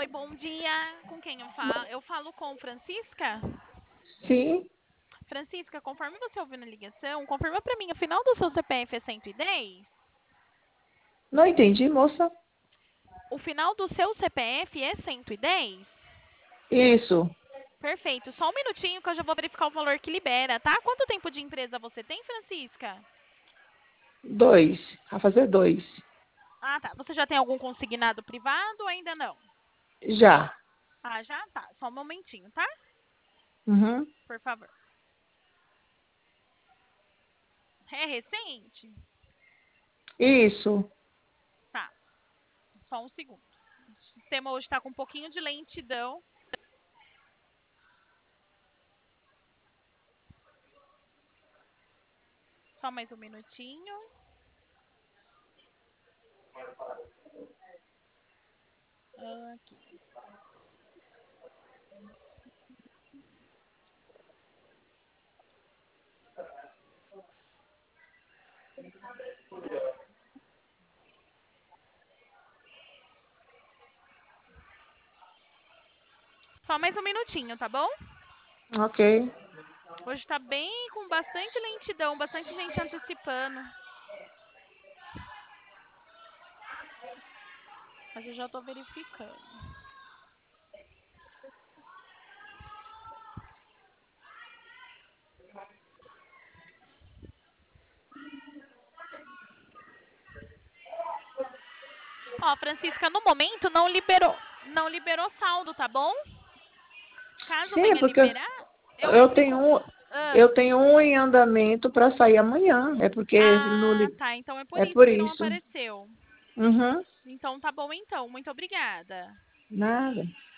bom dia. Com quem eu falo? Eu falo com Francisca. Sim, Francisca, conforme você ouviu na ligação, confirma pra mim, o final do seu CPF é 110? não entendi, moça. O final do seu CPF é 110? Isso, Perfeito. Só um minutinho que eu já vou verificar o valor que libera, tá? Quanto tempo de empresa você tem, Francisca? 2. Vai fazer 2. Ah, tá. Você já tem algum consignado privado ou ainda não? Já. Ah, já tá. Só um momentinho, tá? Uhum. Por favor. É recente? Isso. Tá. Só um segundo. O sistema hoje está com um pouquinho de lentidão. Só mais um minutinho. Aqui. Só mais um minutinho, tá bom? Ok. Hoje tá bem com bastante lentidão, bastante gente antecipando. Mas eu já tô verificando. Ó, Francisca, no momento não liberou saldo, tá bom? Caso Sim, é venha porque liberar, eu eu entro em. tenho um, Ah, eu tenho um em andamento para sair amanhã. É porque no, tá. Então é por é isso por que não isso. apareceu. Uhum. Então tá bom então. Muito obrigada. Nada.